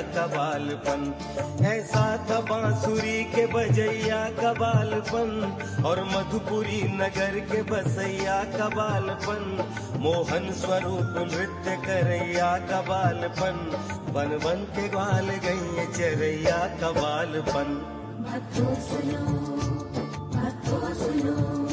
कबालपन। ऐसा था बांसुरी के बजैया कबालपन, और मधुपुरी नगर के बसैया कबालपन। मोहन स्वरूप नृत्य करैया कबालपन, बन बन के ग्वाल गई चरैया कबालपन। भक्तों सुनो, भक्तों सुनो।